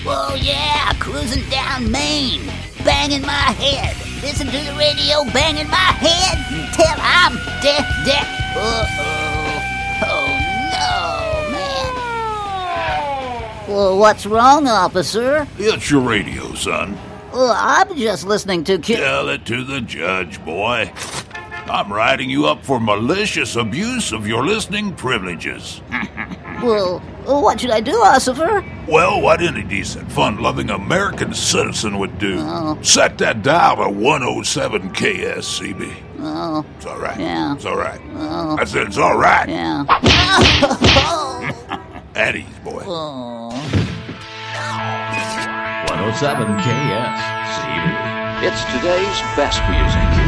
Whoa, yeah, cruising down Maine, banging my head. Listen to the radio, banging my head until I'm deaf. Oh no, man. Well, what's wrong, officer? It's your radio, son. Well, I'm just listening to Tell it to the judge, boy. I'm writing you up for malicious abuse of your listening privileges. Well, what should I do, officer? Well, what any decent, fun-loving American citizen would do. Set that dial to 107 KSCB. Oh. It's all right. Yeah. It's all right. Oh. I said it's all right. Yeah. At ease, boy. 107 KSCB. It's today's best music.